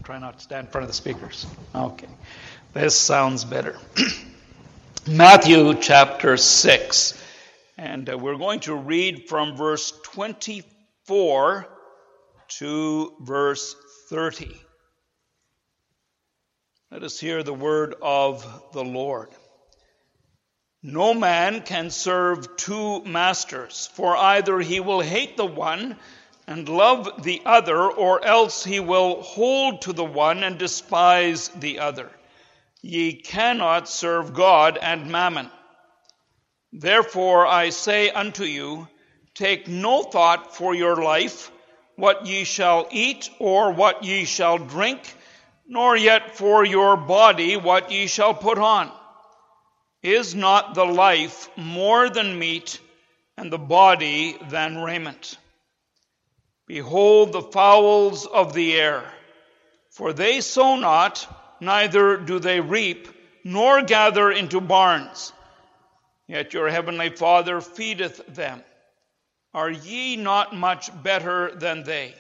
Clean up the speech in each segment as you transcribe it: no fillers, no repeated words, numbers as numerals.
Try not to stand in front of the speakers. Okay. This sounds better. Matthew chapter 6. And we're going to read from verse 24 to verse 30. Let us hear the word of the Lord. No man can serve two masters, for either he will hate the one and love the other, or else he will hold to the one and despise the other. Ye cannot serve God and mammon. Therefore I say unto you, take no thought for your life, what ye shall eat, or what ye shall drink, nor yet for your body what ye shall put on. Is not the life more than meat, and the body than raiment? Behold the fowls of the air, for they sow not, neither do they reap, nor gather into barns, yet your heavenly Father feedeth them. Are ye not much better than they?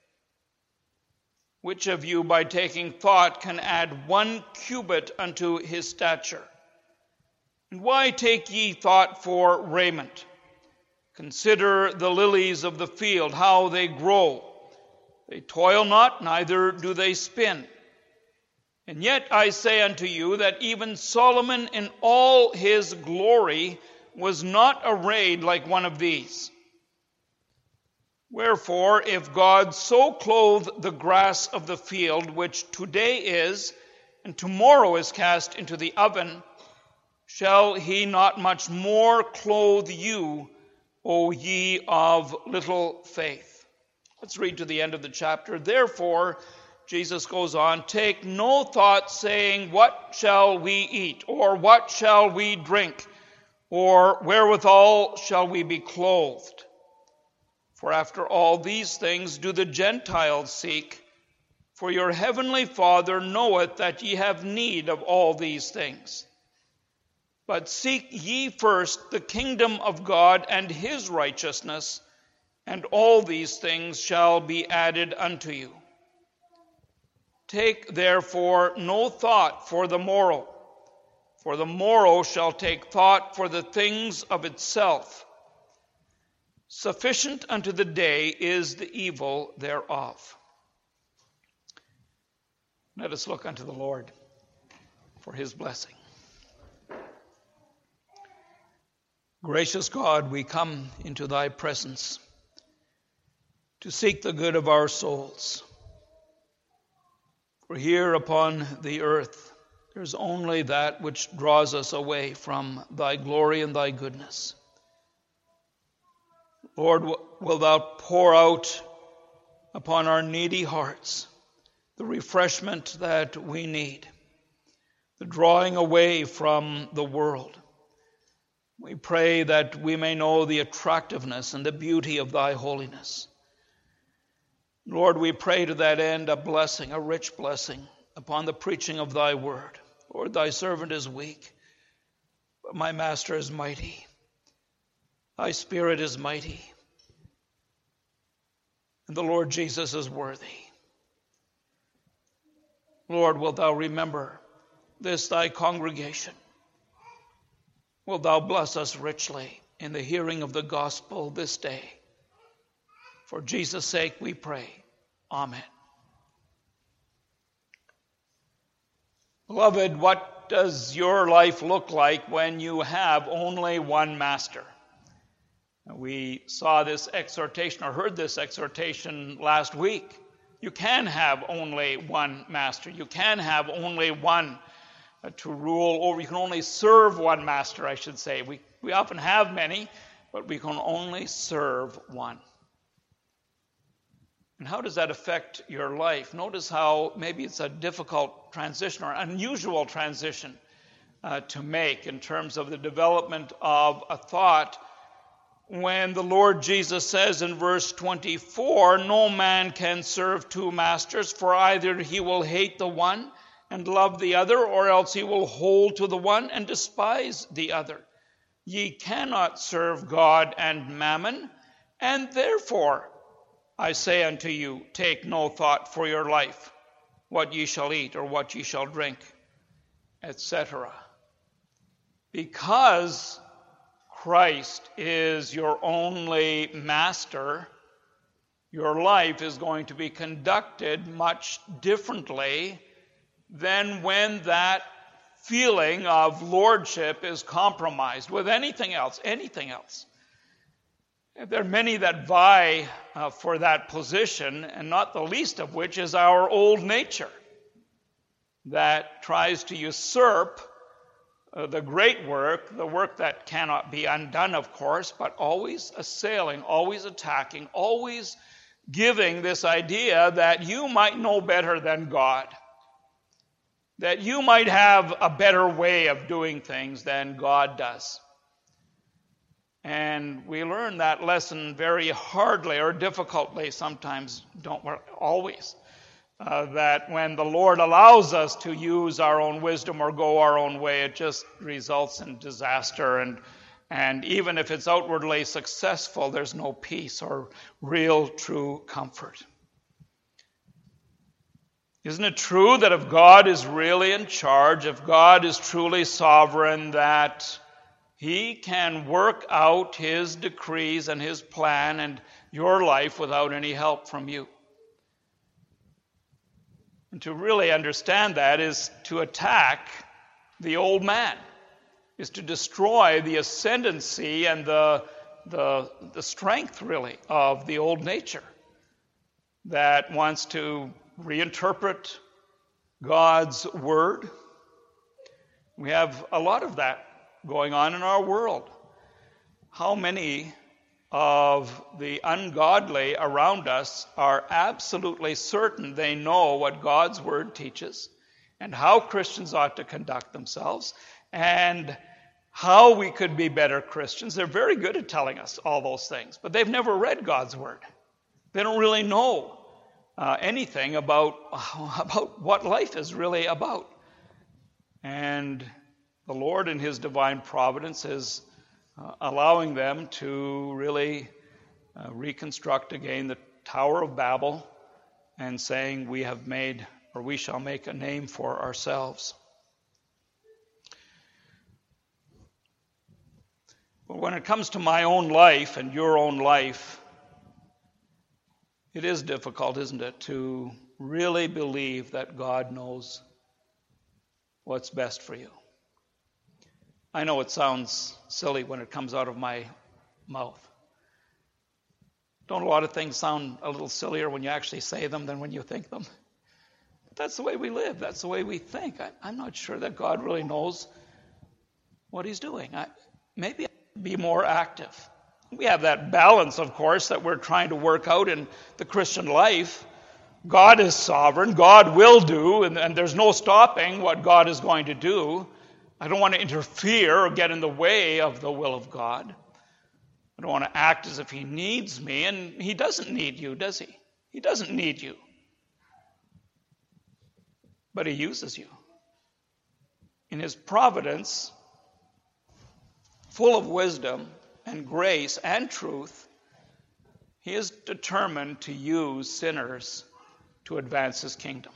Which of you by taking thought can add 1 cubit unto his stature? And why take ye thought for raiment? Consider the lilies of the field, how they grow. They toil not, neither do they spin. And yet I say unto you that even Solomon in all his glory was not arrayed like one of these. Wherefore, if God so clothe the grass of the field, which today is, and tomorrow is cast into the oven, shall he not much more clothe you, O ye of little faith? Let's read to the end of the chapter. Therefore, Jesus goes on, take no thought saying, what shall we eat, or what shall we drink, or wherewithal shall we be clothed? For after all these things do the Gentiles seek, for your heavenly Father knoweth that ye have need of all these things. But seek ye first the kingdom of God and his righteousness, and all these things shall be added unto you. Take therefore no thought for the morrow shall take thought for the things of itself. Sufficient unto the day is the evil thereof. Let us look unto the Lord for his blessing. Gracious God, we come into thy presence to seek the good of our souls. For here upon the earth, there's only that which draws us away from thy glory and thy goodness. Lord, will thou pour out upon our needy hearts the refreshment that we need, the drawing away from the world. We pray that we may know the attractiveness and the beauty of thy holiness. Lord, we pray to that end a blessing, a rich blessing upon the preaching of thy word. Lord, thy servant is weak, but my master is mighty. Thy Spirit is mighty, and the Lord Jesus is worthy. Lord, wilt thou remember this thy congregation? Wilt thou bless us richly in the hearing of the gospel this day? For Jesus' sake we pray. Amen. Beloved, what does your life look like when you have only one master? We saw this exhortation, or heard this exhortation last week. You can have only one master. You can have only one to rule over. You can only serve one master, I should say. We often have many, but we can only serve one. And how does that affect your life? Notice how maybe it's a difficult transition or unusual transition to make in terms of the development of a thought when the Lord Jesus says in verse 24, no man can serve two masters, for either he will hate the one and love the other, or else he will hold to the one and despise the other. Ye cannot serve God and mammon, and therefore I say unto you, take no thought for your life, what ye shall eat or what ye shall drink, etc. Because Christ is your only master, your life is going to be conducted much differently than when that feeling of lordship is compromised with anything else. There are many that vie for that position, and not the least of which is our old nature that tries to usurp the great work, the work that cannot be undone, of course, but always assailing, always attacking, always giving this idea that you might know better than God, that you might have a better way of doing things than God does. And we learn that lesson very hardly or difficultly sometimes, always. That when the Lord allows us to use our own wisdom or go our own way, it just results in disaster. And even if it's outwardly successful, there's no peace or real, true comfort. Isn't it true that if God is really in charge, if God is truly sovereign, that He can work out His decrees and His plan and your life without any help from you? And to really understand that is to attack the old man, is to destroy the ascendancy and the strength, really, of the old nature that wants to reinterpret God's word. We have a lot of that going on in our world. How many of the ungodly around us are absolutely certain they know what God's word teaches and how Christians ought to conduct themselves and how we could be better Christians? They're very good at telling us all those things, but they've never read God's word. They don't really know anything about what life is really about. And the Lord in His divine providence is allowing them to really reconstruct again the Tower of Babel and saying we shall make a name for ourselves. But when it comes to my own life and your own life, it is difficult, isn't it, to really believe that God knows what's best for you. I know it sounds silly when it comes out of my mouth. Don't a lot of things sound a little sillier when you actually say them than when you think them? But that's the way we live. That's the way we think. I'm not sure that God really knows what He's doing. Maybe I'd be more active. We have that balance, of course, that we're trying to work out in the Christian life. God is sovereign. God will do, and there's no stopping what God is going to do. I don't want to interfere or get in the way of the will of God. I don't want to act as if He needs me, and He doesn't need you, does He? He doesn't need you. But He uses you. In His providence, full of wisdom and grace and truth, He is determined to use sinners to advance His kingdom.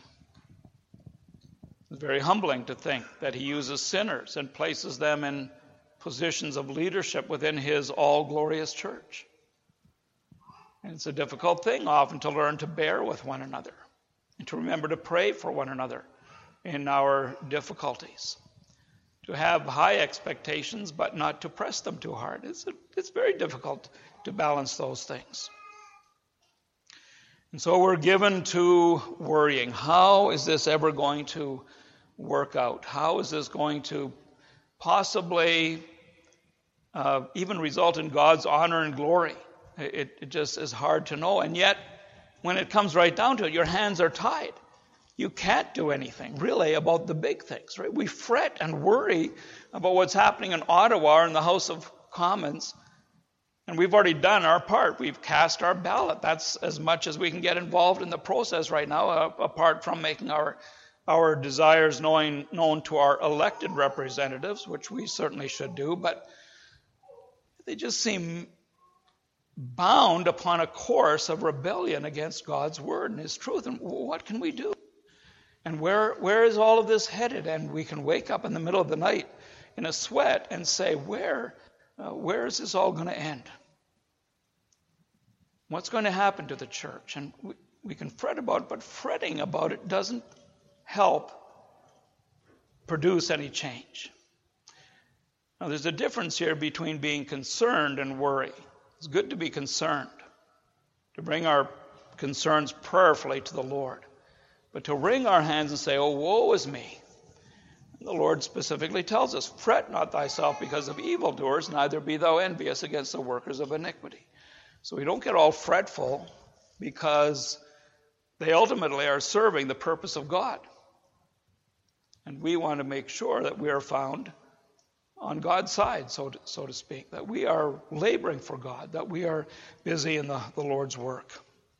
It's very humbling to think that He uses sinners and places them in positions of leadership within His all-glorious church. And it's a difficult thing often to learn to bear with one another and to remember to pray for one another in our difficulties. To have high expectations but not to press them too hard. It's very difficult to balance those things. And so we're given to worrying. How is this ever going to work out? How is this going to possibly even result in God's honor and glory? It just is hard to know. And yet, when it comes right down to it, your hands are tied. You can't do anything, really, about the big things, right? We fret and worry about what's happening in Ottawa or in the House of Commons, and we've already done our part. We've cast our ballot. That's as much as we can get involved in the process right now, apart from making our desires known to our elected representatives, which we certainly should do, but they just seem bound upon a course of rebellion against God's word and His truth. And what can we do? And where is all of this headed? And we can wake up in the middle of the night in a sweat and say, where is this all going to end? What's going to happen to the church? And we can fret about it, but fretting about it doesn't help produce any change. Now, there's a difference here between being concerned and worry. It's good to be concerned, to bring our concerns prayerfully to the Lord. But to wring our hands and say, oh, woe is me. The Lord specifically tells us, fret not thyself because of evildoers, neither be thou envious against the workers of iniquity. So we don't get all fretful because they ultimately are serving the purpose of God. And we want to make sure that we are found on God's side, so to speak, that we are laboring for God, that we are busy in the Lord's work.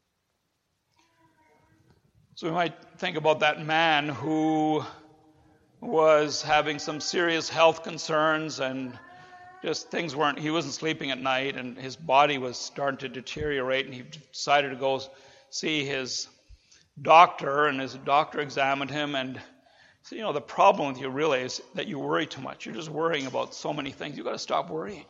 So we might think about that man who was having some serious health concerns and just he wasn't sleeping at night and his body was starting to deteriorate, and he decided to go see his doctor, and his doctor examined him and said, the problem with you really is that you worry too much. You're just worrying about so many things. You've got to stop worrying.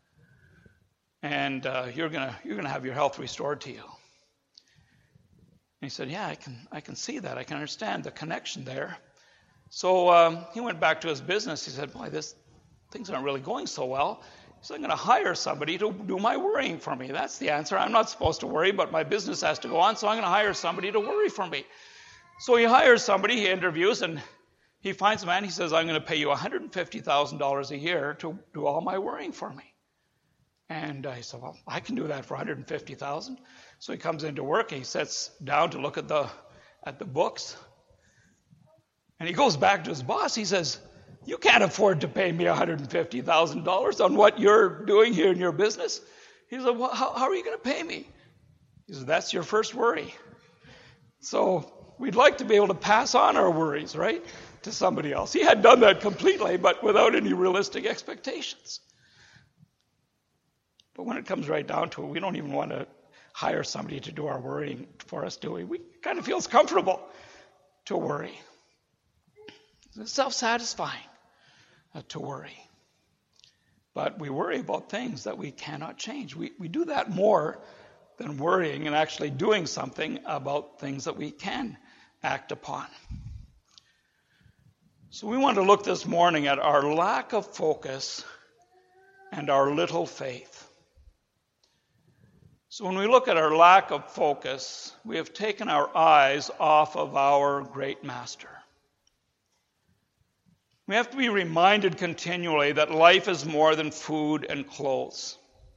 And you're gonna have your health restored to you. And he said, yeah, I can see that. I can understand the connection there. So he went back to his business. He said, boy, things aren't really going so well. He said, I'm going to hire somebody to do my worrying for me. That's the answer. I'm not supposed to worry, but my business has to go on, so I'm going to hire somebody to worry for me. So he hires somebody, he interviews, and he finds a man. He says, I'm going to pay you $150,000 a year to do all my worrying for me. And he said, well, I can do that for $150,000. So he comes into work, and he sits down to look at the books. And he goes back to his boss. He says, you can't afford to pay me $150,000 on what you're doing here in your business. He said, well, how are you going to pay me? He said, that's your first worry. So we'd like to be able to pass on our worries, right, to somebody else. He had done that completely, but without any realistic expectations. But when it comes right down to it, we don't even want to hire somebody to do our worrying for us, do we? We kind of feels comfortable to worry. It's self-satisfying to worry. But we worry about things that we cannot change. We do that more than worrying and actually doing something about things that we can act upon. So we want to look this morning at our lack of focus and our little faith. So when we look at our lack of focus, we have taken our eyes off of our great master. We have to be reminded continually that life is more than food and clothes.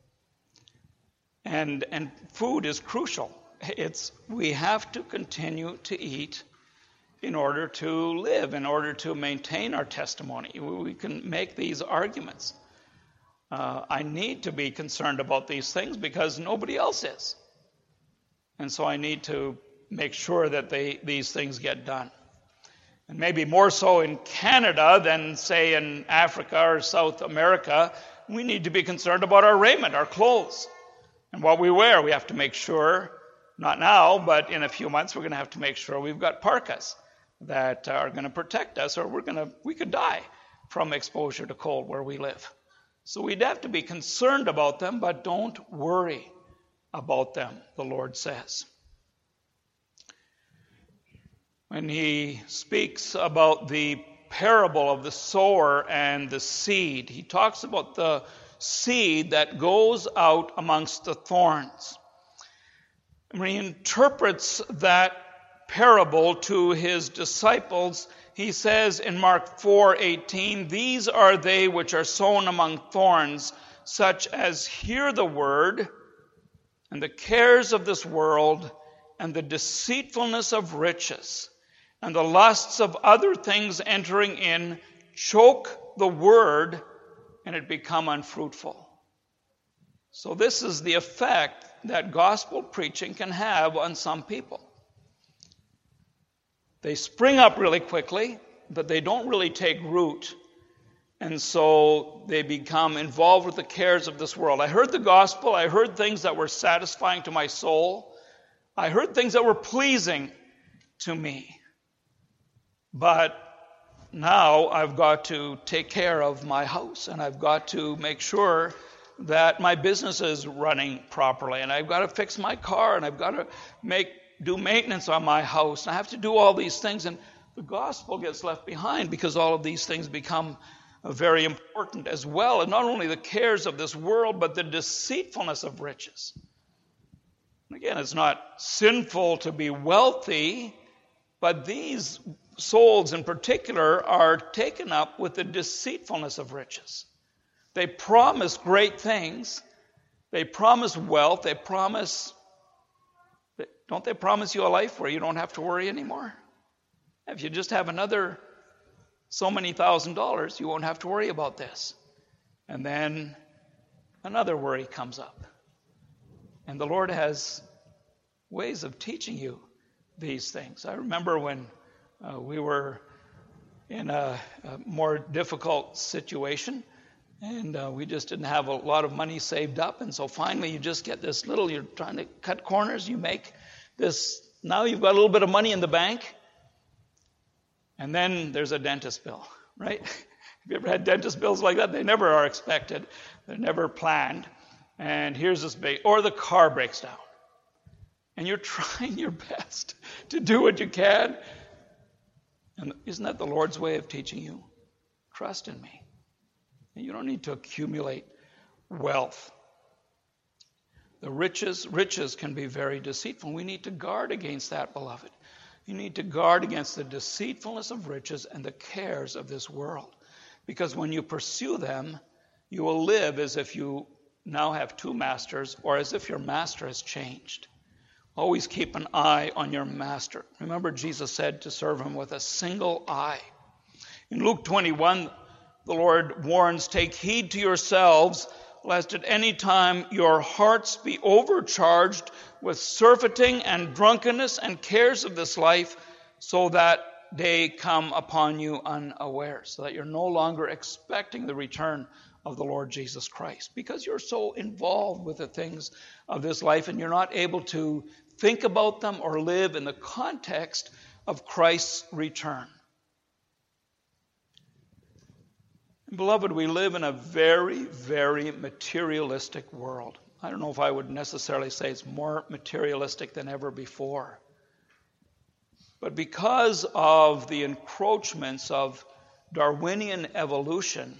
And food is crucial. We have to continue to eat in order to live, in order to maintain our testimony. We can make these arguments. I need to be concerned about these things because nobody else is. And so I need to make sure that these things get done. And maybe more so in Canada than, say, in Africa or South America, we need to be concerned about our raiment, our clothes, and what we wear. We have to make sure, not now, but in a few months, we're going to have to make sure we've got parkas that are going to protect us, or we could die from exposure to cold where we live. So we'd have to be concerned about them, but don't worry about them, the Lord says. When he speaks about the parable of the sower and the seed, he talks about the seed that goes out amongst the thorns. When he interprets that parable to his disciples, he says in Mark 4:18, these are they which are sown among thorns, such as hear the word, and the cares of this world, and the deceitfulness of riches, and the lusts of other things entering in, choke the word, and it become unfruitful. So this is the effect that gospel preaching can have on some people. They spring up really quickly, but they don't really take root. And so they become involved with the cares of this world. I heard the gospel. I heard things that were satisfying to my soul. I heard things that were pleasing to me. But now I've got to take care of my house, and I've got to make sure that my business is running properly, and I've got to fix my car, and I've got to do maintenance on my house, and I have to do all these things, and the gospel gets left behind because all of these things become very important as well, and not only the cares of this world, but the deceitfulness of riches. And again, it's not sinful to be wealthy, but these souls in particular are taken up with the deceitfulness of riches. They promise great things. They promise wealth. Don't they promise you a life where you don't have to worry anymore? If you just have another so many $1,000s, you won't have to worry about this. And then another worry comes up. And the Lord has ways of teaching you these things. I remember when we were in a more difficult situation, and we just didn't have a lot of money saved up, and so finally you just get this little, you're trying to cut corners, you make this, now you've got a little bit of money in the bank, and then there's a dentist bill, right? Have you ever had dentist bills like that? They never are expected, they're never planned, and here's this big, or the car breaks down, and you're trying your best to do what you can. And isn't that the Lord's way of teaching you? Trust in me. You don't need to accumulate wealth. The riches can be very deceitful. We need to guard against that, beloved. You need to guard against the deceitfulness of riches and the cares of this world. Because when you pursue them, you will live as if you now have two masters, or as if your master has changed. Always keep an eye on your master. Remember, Jesus said to serve him with a single eye. In Luke 21, the Lord warns, "Take heed to yourselves, lest at any time your hearts be overcharged with surfeiting and drunkenness and cares of this life, so that day come upon you unawares," so that you're no longer expecting the return of the Lord Jesus Christ, because you're so involved with the things of this life and you're not able to think about them or live in the context of Christ's return. Beloved, we live in a very, very materialistic world. I don't know if I would necessarily say it's more materialistic than ever before. But because of the encroachments of Darwinian evolution,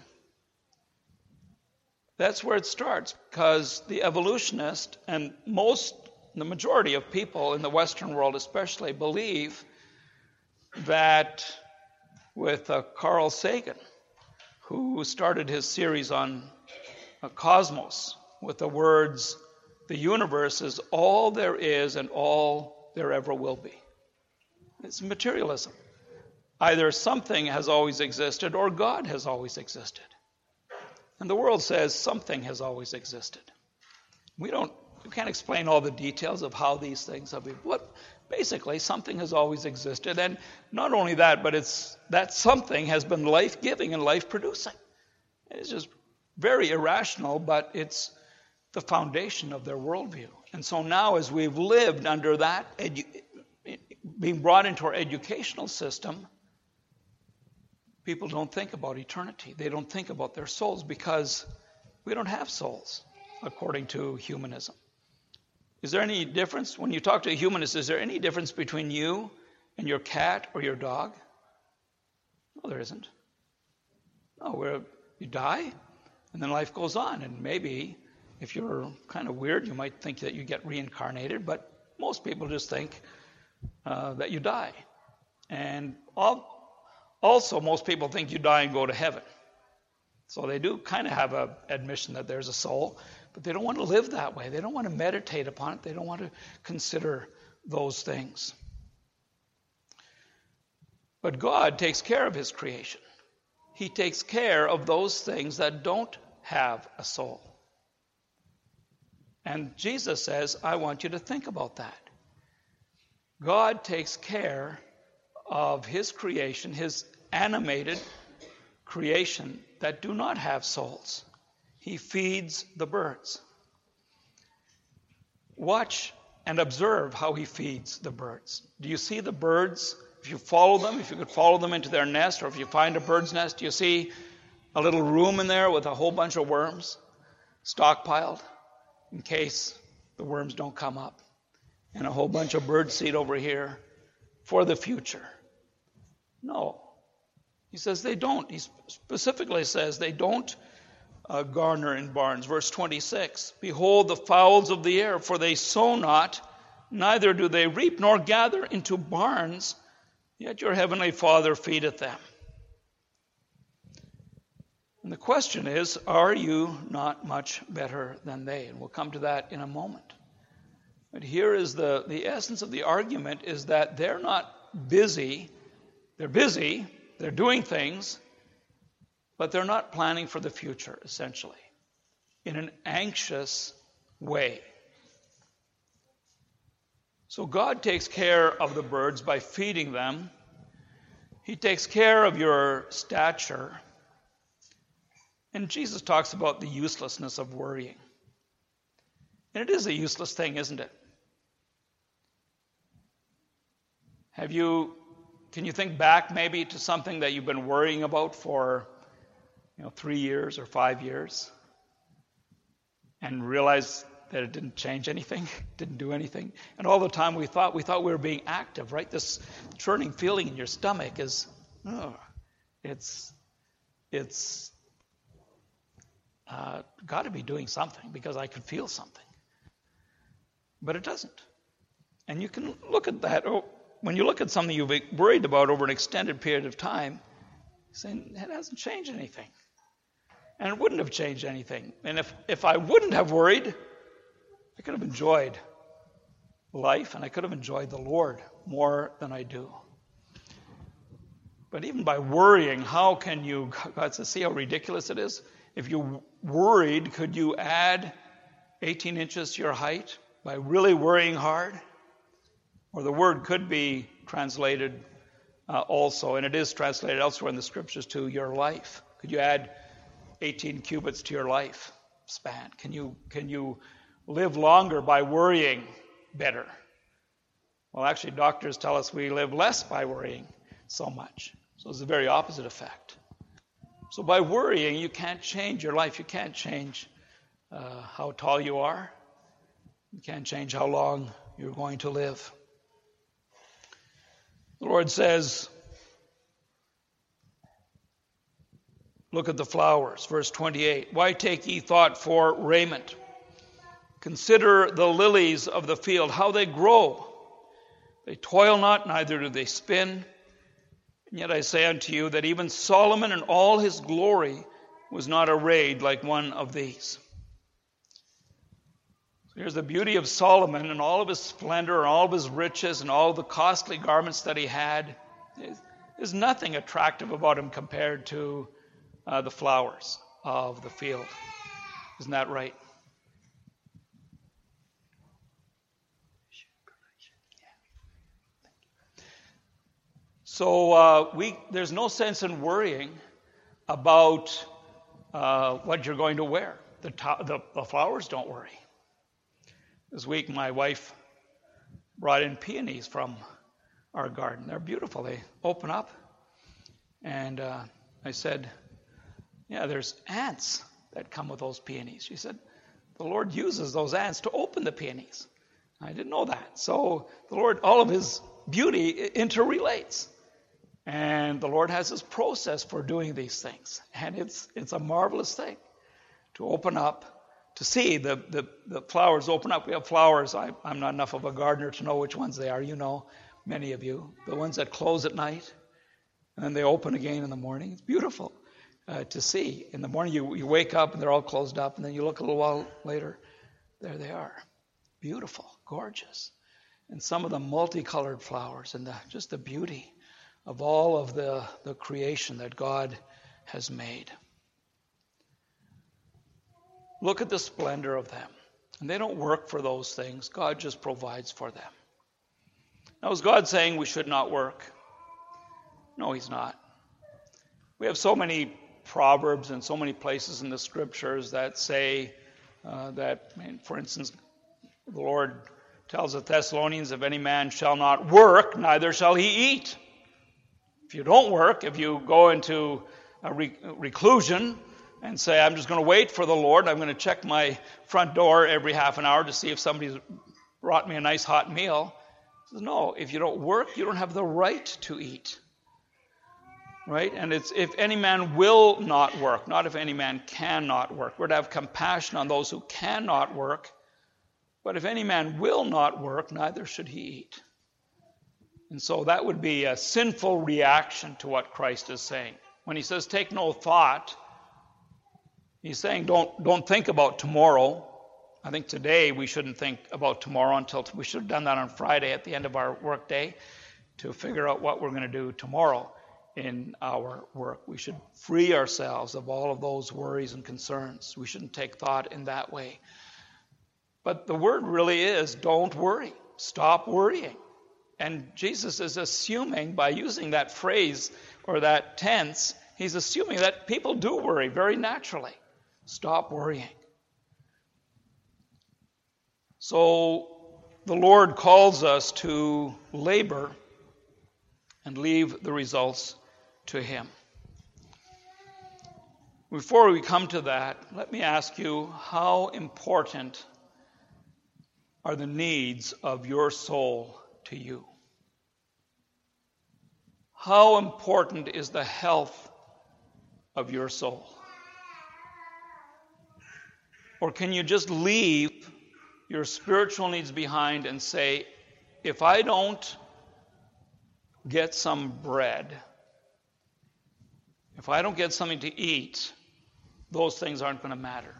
that's where it starts, because the evolutionist and the majority of people in the Western world especially believe that with Carl Sagan, who started his series on Cosmos with the words, "The universe is all there is and all there ever will be." It's materialism. Either something has always existed or God has always existed. And the world says something has always existed. We can't explain all the details of how these things have been. But basically, something has always existed. And not only that, but that something has been life-giving and life-producing. It's just very irrational, but it's the foundation of their worldview. And so now, as we've lived under that, being brought into our educational system, people don't think about eternity. They don't think about their souls, because we don't have souls, according to humanism. Is there any difference? When you talk to a humanist, is there any difference between you and your cat or your dog? No, there isn't. No, you die, and then life goes on. And maybe, if you're kind of weird, you might think that you get reincarnated, but most people just think that you die. And also, most people think you die and go to heaven. So they do kind of have an admission that there's a soul, but they don't want to live that way. They don't want to meditate upon it. They don't want to consider those things. But God takes care of his creation. He takes care of those things that don't have a soul. And Jesus says, I want you to think about that. God takes care of his creation, his animated creation that do not have souls. He feeds the birds. Watch and observe how he feeds the birds. Do you see the birds if you follow them, if you could follow them into their nest, or if you find a bird's nest, you see a little room in there with a whole bunch of worms stockpiled in case the worms don't come up, and a whole bunch of bird seed over here for the future. No. He says they don't. He specifically says they don't garner in barns. Verse 26, behold the fowls of the air, for they sow not, neither do they reap, nor gather into barns, yet your heavenly Father feedeth them. And the question is, are you not much better than they? And we'll come to that in a moment. But here is the essence of the argument is that they're not busy. They're busy, they're doing things, but they're not planning for the future, essentially, in an anxious way. So God takes care of the birds by feeding them. He takes care of your stature. And Jesus talks about the uselessness of worrying. And it is a useless thing, isn't it? Can you think back maybe to something that you've been worrying about for 3 years or 5 years and realize that it didn't change anything, didn't do anything? And all the time we thought we were being active, right? This churning feeling in your stomach is, it's got to be doing something because I could feel something. But it doesn't. And you can look at that. When you look at something you've been worried about over an extended period of time, saying it hasn't changed anything. And it wouldn't have changed anything. And if I wouldn't have worried, I could have enjoyed life and I could have enjoyed the Lord more than I do. But even by worrying, how can you, God says, see how ridiculous it is? If you worried, could you add 18 inches to your height by really worrying hard? Or the word could be translated also, and it is translated elsewhere in the scriptures, to your life. Could you add 18 cubits to your life span? Can you live longer by worrying better? Well, actually, doctors tell us we live less by worrying so much. So it's the very opposite effect. So by worrying, you can't change your life. You can't change how tall you are. You can't change how long you're going to live. The Lord says, look at the flowers, verse 28. Why take ye thought for raiment? Consider the lilies of the field, how they grow. They toil not, neither do they spin. And yet I say unto you that even Solomon in all his glory was not arrayed like one of these. Here's the beauty of Solomon and all of his splendor and all of his riches and all of the costly garments that he had. There's nothing attractive about him compared to the flowers of the field. Isn't that right? So there's no sense in worrying about what you're going to wear. The flowers don't worry. This week, my wife brought in peonies from our garden. They're beautiful. They open up. And I said, yeah, there's ants that come with those peonies. She said, the Lord uses those ants to open the peonies. I didn't know that. So the Lord, all of his beauty interrelates. And the Lord has his process for doing these things. And it's a marvelous thing to open up, to see the flowers open up. We have flowers. I'm not enough of a gardener to know which ones they are. You know, many of you. The ones that close at night and then they open again in the morning. It's beautiful to see. In the morning you wake up and they're all closed up, and then you look a little while later, there they are. Beautiful, gorgeous. And some of the multicolored flowers and just the beauty of all of the creation that God has made. Look at the splendor of them. And they don't work for those things. God just provides for them. Now, is God saying we should not work? No, he's not. We have so many proverbs and so many places in the scriptures that say for instance, the Lord tells the Thessalonians, if any man shall not work, neither shall he eat. If you don't work, if you go into a reclusion and say, I'm just going to wait for the Lord, I'm going to check my front door every half an hour to see if somebody's brought me a nice hot meal. He says, no, if you don't work, you don't have the right to eat. Right? And it's if any man will not work, not if any man cannot work. We're to have compassion on those who cannot work. But if any man will not work, neither should he eat. And so that would be a sinful reaction to what Christ is saying. When he says, take no thought, he's saying, don't think about tomorrow. I think today we shouldn't think about tomorrow until we should have done that on Friday at the end of our work day to figure out what we're going to do tomorrow in our work. We should free ourselves of all of those worries and concerns. We shouldn't take thought in that way. But the word really is, don't worry. Stop worrying. And Jesus is assuming, by using that phrase or that tense, he's assuming that people do worry very naturally. Stop worrying. So the Lord calls us to labor and leave the results to him. Before we come to that, let me ask you, how important are the needs of your soul to you? How important is the health of your soul? Or can you just leave your spiritual needs behind and say, if I don't get some bread, if I don't get something to eat, those things aren't going to matter?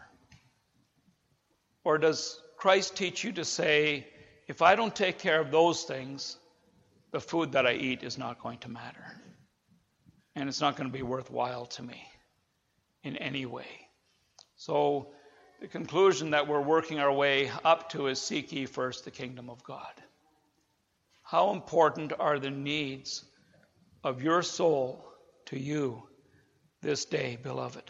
Or does Christ teach you to say, if I don't take care of those things, the food that I eat is not going to matter, and it's not going to be worthwhile to me in any way? So the conclusion that we're working our way up to is, seek ye first the kingdom of God. How important are the needs of your soul to you this day, beloved?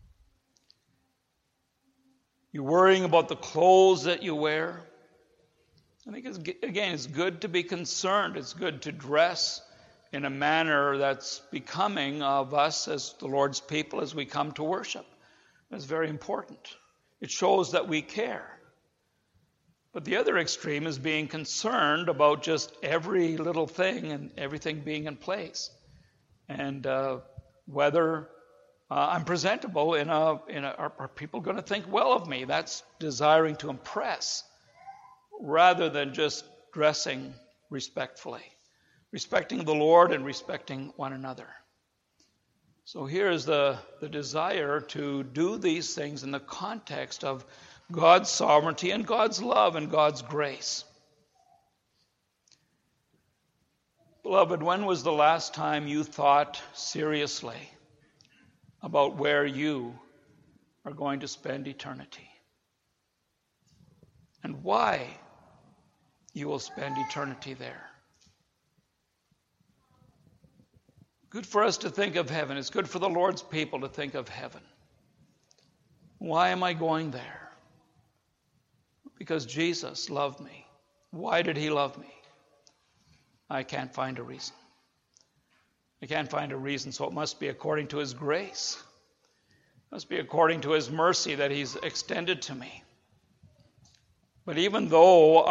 You worrying about the clothes that you wear? I think, it's good to be concerned. It's good to dress in a manner that's becoming of us as the Lord's people as we come to worship. That's very important. It shows that we care. But the other extreme is being concerned about just every little thing and everything being in place. And whether I'm presentable are people going to think well of me? That's desiring to impress, rather than just dressing respectfully, respecting the Lord and respecting one another. So here is the desire to do these things in the context of God's sovereignty and God's love and God's grace. Beloved, when was the last time you thought seriously about where you are going to spend eternity? And why you will spend eternity there? Good for us to think of heaven. It's good for the Lord's people to think of heaven. Why am I going there? Because Jesus loved me. Why did he love me? I can't find a reason. I can't find a reason, so it must be according to his grace. It must be according to his mercy that he's extended to me. But even though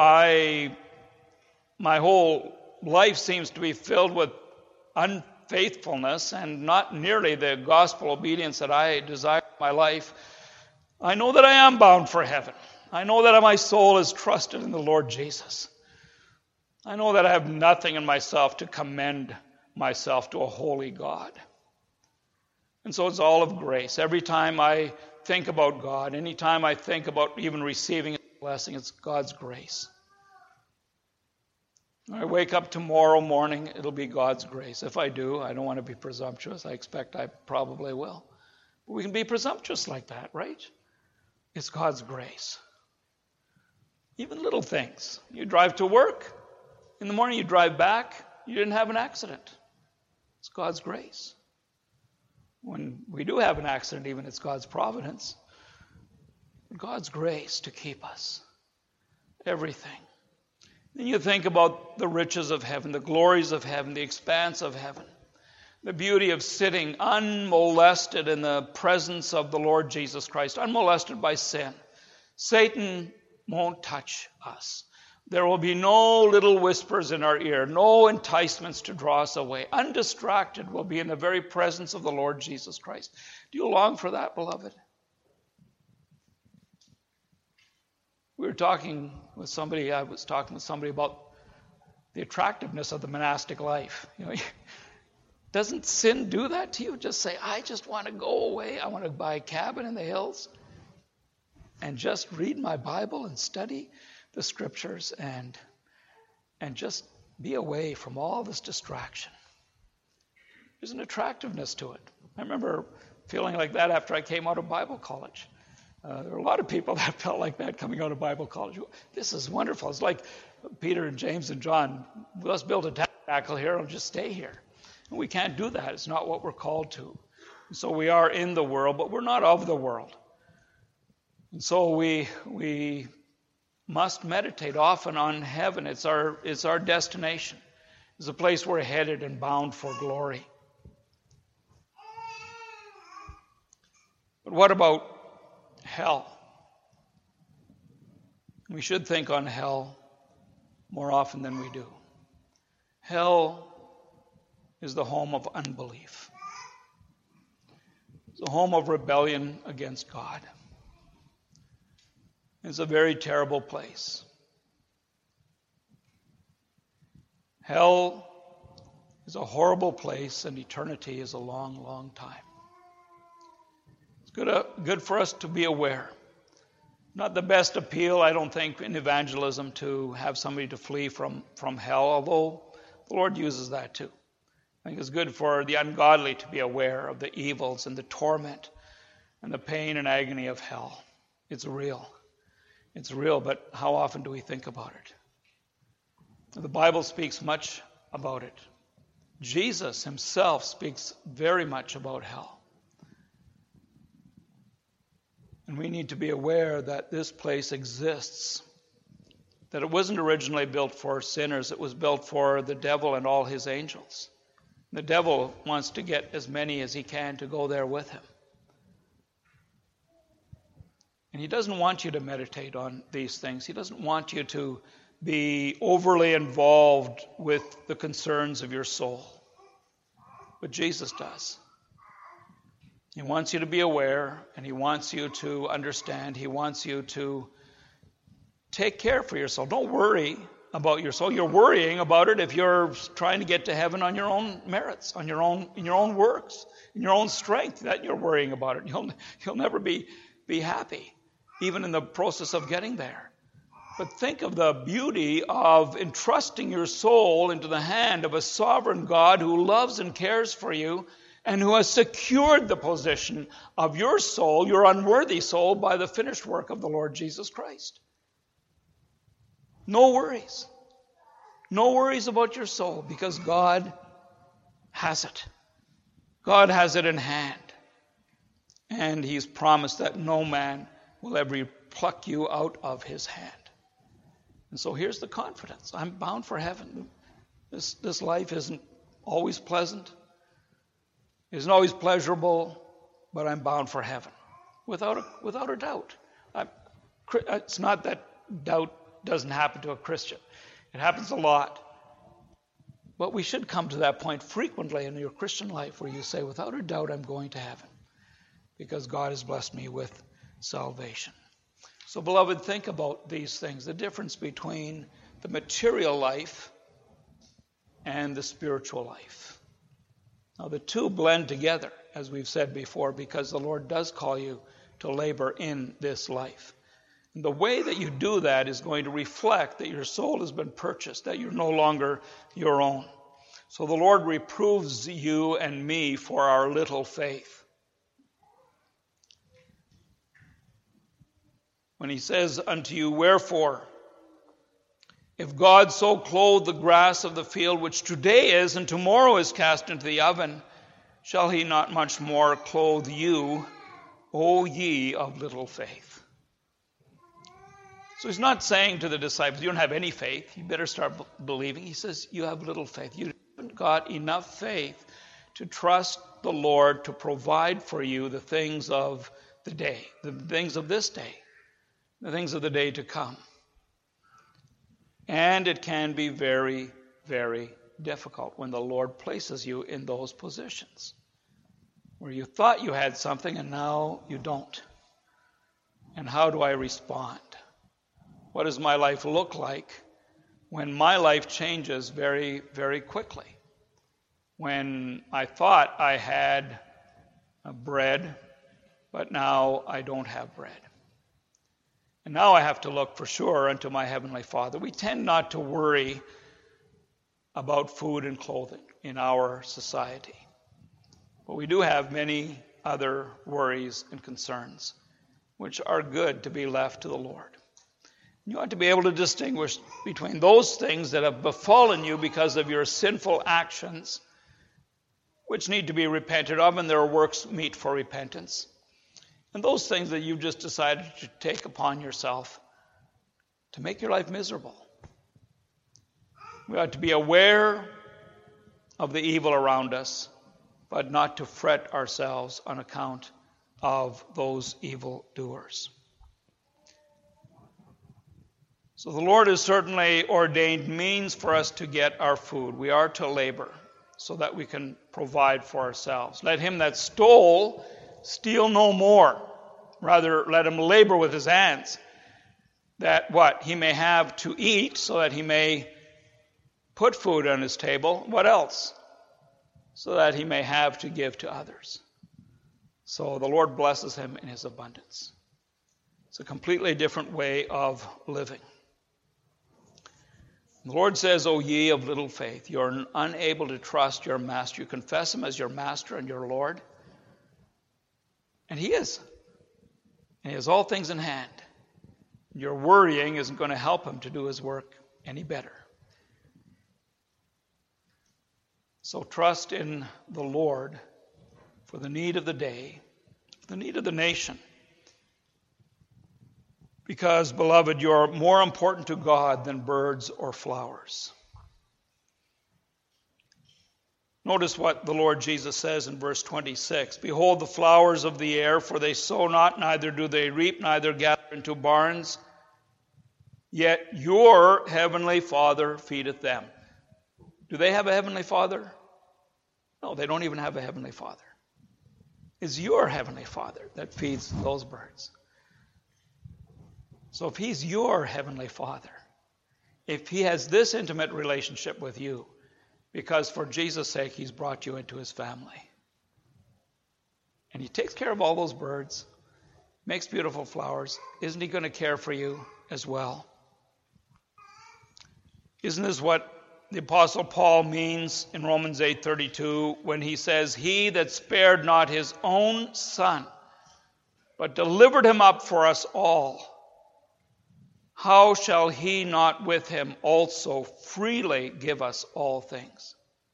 my whole life seems to be filled with unfaithfulness and not nearly the gospel obedience that I desire in my life, I know that I am bound for heaven. I know that my soul is trusted in the Lord Jesus. I know that I have nothing in myself to commend myself to a holy God. And so it's all of grace. Every time I think about God, any time I think about even receiving a blessing, it's God's grace. When I wake up tomorrow morning, it'll be God's grace. If I do, I don't want to be presumptuous. I expect I probably will. But we can be presumptuous like that, right? It's God's grace. Even little things. You drive to work. In the morning you drive back. You didn't have an accident. It's God's grace. When we do have an accident, even, it's God's providence. God's grace to keep us. Everything. Then you think about the riches of heaven, the glories of heaven, the expanse of heaven. The beauty of sitting unmolested in the presence of the Lord Jesus Christ, unmolested by sin. Satan won't touch us. There will be no little whispers in our ear, no enticements to draw us away. Undistracted, we'll be in the very presence of the Lord Jesus Christ. Do you long for that, beloved? I was talking with somebody about the attractiveness of the monastic life. Doesn't sin do that to you? Just say, I just want to go away. I want to buy a cabin in the hills and just read my Bible and study the scriptures and just be away from all this distraction. There's an attractiveness to it. I remember feeling like that after I came out of Bible college. There were a lot of people that felt like that coming out of Bible college. This is wonderful. It's like Peter and James and John, let's build a tabernacle here and just stay here. And we can't do that. It's not what we're called to. So we are in the world, but we're not of the world. And so we must meditate often on heaven. It's our destination. It's a place we're headed and bound for glory. But what about hell? We should think on hell more often than we do. Hell is the home of unbelief. It's a home of rebellion against God. It's a very terrible place. Hell is a horrible place, and eternity is a long, long time. It's good for us to be aware. Not the best appeal, I don't think, in evangelism to have somebody to flee from hell, although the Lord uses that too. I think it's good for the ungodly to be aware of the evils and the torment and the pain and agony of hell. It's real. It's real, but how often do we think about it? The Bible speaks much about it. Jesus himself speaks very much about hell. And we need to be aware that this place exists, that it wasn't originally built for sinners, it was built for the devil and all his angels. The devil wants to get as many as he can to go there with him. And he doesn't want you to meditate on these things. He doesn't want you to be overly involved with the concerns of your soul. But Jesus does. He wants you to be aware, and he wants you to understand. He wants you to take care for your soul. Don't worry about your soul. You're worrying about it if you're trying to get to heaven on your own merits, in your own works, in your own strength. That you're worrying about it. You'll never be happy, even in the process of getting there. But think of the beauty of entrusting your soul into the hand of a sovereign God who loves and cares for you and who has secured the position of your soul, your unworthy soul, by the finished work of the Lord Jesus Christ. No worries. No worries about your soul, because God has it. God has it in hand. And he's promised that no man will ever pluck you out of his hand. And so here's the confidence. I'm bound for heaven. This life isn't always pleasant. It isn't always pleasurable, but I'm bound for heaven. Without a doubt. It's not that doubt doesn't happen to a Christian. It happens a lot. But we should come to that point frequently in your Christian life where you say, without a doubt, I'm going to heaven, because God has blessed me with salvation. So, beloved, think about these things, the difference between the material life and the spiritual life. Now, the two blend together, as we've said before, because the Lord does call you to labor in this life. And the way that you do that is going to reflect that your soul has been purchased, that you're no longer your own. So the Lord reproves you and me for our little faith. When he says unto you, wherefore, if God so clothe the grass of the field, which today is and tomorrow is cast into the oven, shall he not much more clothe you, O ye of little faith? So he's not saying to the disciples, you don't have any faith, you better start believing. He says, you have little faith. You haven't got enough faith to trust the Lord to provide for you the things of the day, the things of this day, the things of the day to come. And it can be very, very difficult when the Lord places you in those positions where you thought you had something and now you don't. And how do I respond? What does my life look like when my life changes very, very quickly? When I thought I had bread, but now I don't have bread. And now I have to look for sure unto my Heavenly Father. We tend not to worry about food and clothing in our society. But we do have many other worries and concerns, which are good to be left to the Lord. You ought to be able to distinguish between those things that have befallen you because of your sinful actions, which need to be repented of, and there are works meet for repentance, and those things that you've just decided to take upon yourself to make your life miserable. We ought to be aware of the evil around us, but not to fret ourselves on account of those evil doers. So the Lord has certainly ordained means for us to get our food. We are to labor so that we can provide for ourselves. Let him that stole steal no more. Rather, let him labor with his hands, that what? He may have to eat, so that he may put food on his table. What else? So that he may have to give to others. So the Lord blesses him in his abundance. It's a completely different way of living. The Lord says, O ye of little faith, you're unable to trust your master. You confess him as your master and your Lord. And he is. And he has all things in hand. Your worrying isn't going to help him to do his work any better. So trust in the Lord for the need of the day, the need of the nation. Because, beloved, you're more important to God than birds or flowers. Notice what the Lord Jesus says in verse 26. Behold the flowers of the air, for they sow not, neither do they reap, neither gather into barns. Yet your heavenly Father feedeth them. Do they have a heavenly Father? No, they don't even have a heavenly Father. It's your heavenly Father that feeds those birds. So if he's your heavenly Father, if he has this intimate relationship with you, because for Jesus' sake he's brought you into his family, and he takes care of all those birds, makes beautiful flowers, isn't he going to care for you as well? Isn't this what the Apostle Paul means in Romans 8:32 when he says, He that spared not his own son, but delivered him up for us all, how shall he not with him also freely give us all things?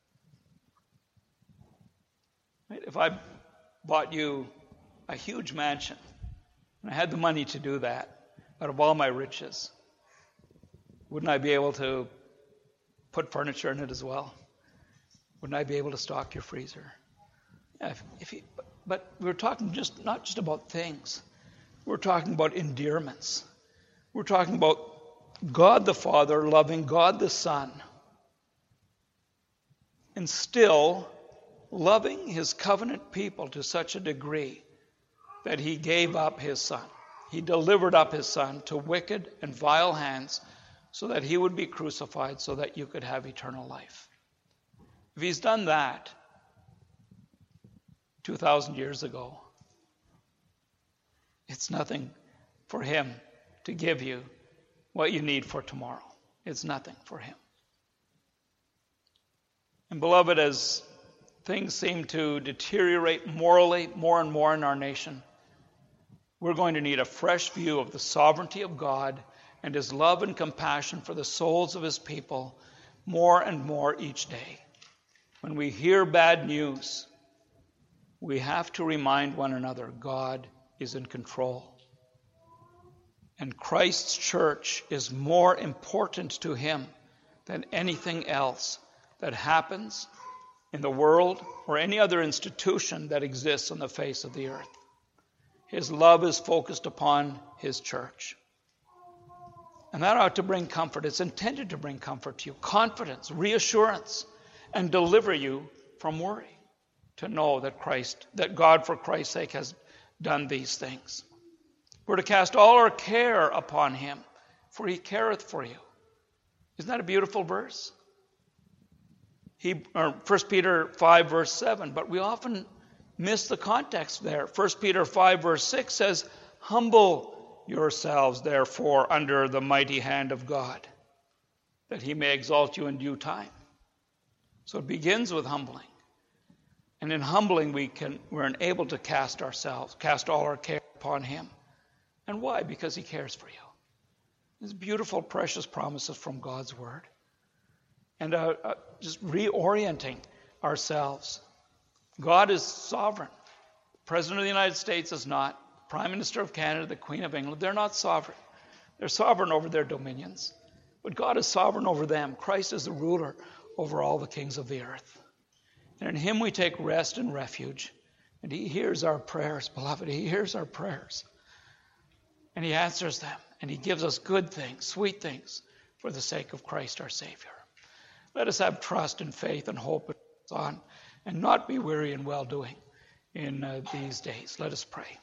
Right? If I bought you a huge mansion, and I had the money to do that out of all my riches, wouldn't I be able to put furniture in it as well? Wouldn't I be able to stock your freezer? Yeah, but we're talking not just about things. We're talking about endearments. We're talking about God the Father loving God the Son and still loving his covenant people to such a degree that he gave up his Son. He delivered up his Son to wicked and vile hands so that he would be crucified so that you could have eternal life. If he's done that 2,000 years ago, it's nothing for him to give you what you need for tomorrow. It's nothing for him. And beloved, as things seem to deteriorate morally more and more in our nation, we're going to need a fresh view of the sovereignty of God and his love and compassion for the souls of his people more and more each day. When we hear bad news, we have to remind one another God is in control. And Christ's church is more important to him than anything else that happens in the world or any other institution that exists on the face of the earth. His love is focused upon his church. And that ought to bring comfort. It's intended to bring comfort to you, confidence, reassurance, and deliver you from worry. To know that God for Christ's sake has done these things. We're to cast all our care upon him, for he careth for you. Isn't that a beautiful verse? 1 Peter 5 verse 7, but we often miss the context there. 1 Peter 5 verse 6 says, humble yourselves therefore under the mighty hand of God, that he may exalt you in due time. So it begins with humbling. And in humbling, we're able to cast all our care upon him. And why? Because he cares for you. These beautiful, precious promises from God's word. And just reorienting ourselves. God is sovereign. The President of the United States is not. Prime Minister of Canada, the Queen of England, they're not sovereign. They're sovereign over their dominions. But God is sovereign over them. Christ is the ruler over all the kings of the earth. And in him we take rest and refuge. And he hears our prayers, beloved. He hears our prayers. And he answers them. And he gives us good things, sweet things, for the sake of Christ our Savior. Let us have trust and faith and hope on, and not be weary in well-doing in these days. Let us pray.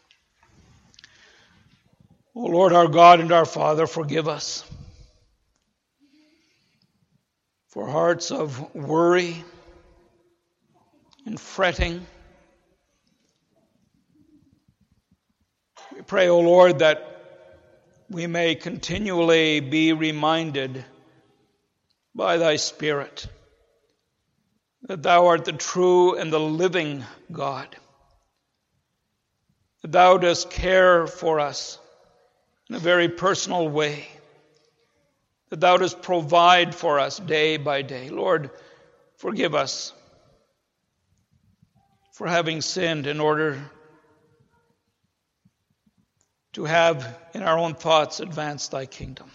O Lord, our God and our Father, forgive us for hearts of worry and fretting. We pray, O Lord, that we may continually be reminded by thy Spirit that thou art the true and the living God, that thou dost care for us in a very personal way, that thou dost provide for us day by day. Lord, forgive us for having sinned in order to have in our own thoughts advance thy kingdom.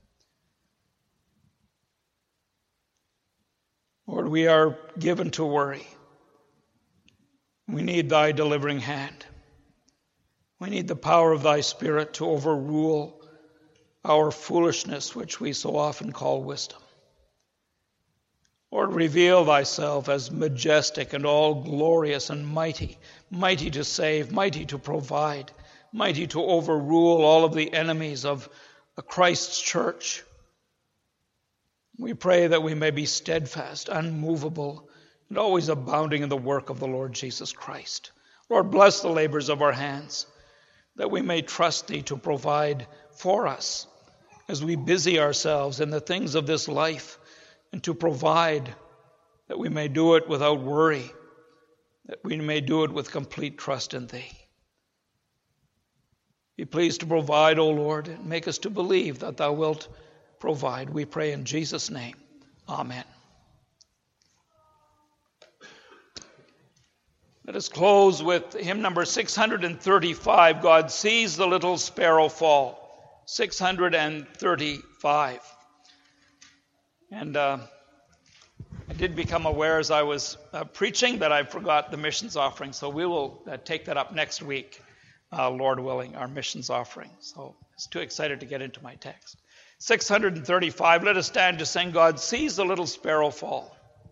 Lord, we are given to worry. We need thy delivering hand. We need the power of thy Spirit to overrule our foolishness, which we so often call wisdom. Lord, reveal thyself as majestic and all glorious and mighty, mighty to save, mighty to provide, mighty to overrule all of the enemies of Christ's church. We pray that we may be steadfast, unmovable, and always abounding in the work of the Lord Jesus Christ. Lord, bless the labors of our hands, that we may trust thee to provide for us as we busy ourselves in the things of this life, and to provide that we may do it without worry, that we may do it with complete trust in thee. Be pleased to provide, O Lord, and make us to believe that thou wilt provide. We pray in Jesus' name. Amen. Let us close with hymn number 635, God Sees the Little Sparrow Fall. 635. And I did become aware as I was preaching that I forgot the missions offering, so we will take that up next week, Lord willing, our missions offering. So I was too excited to get into my text. 635, let us stand to sing God Sees the Little Sparrow Fall.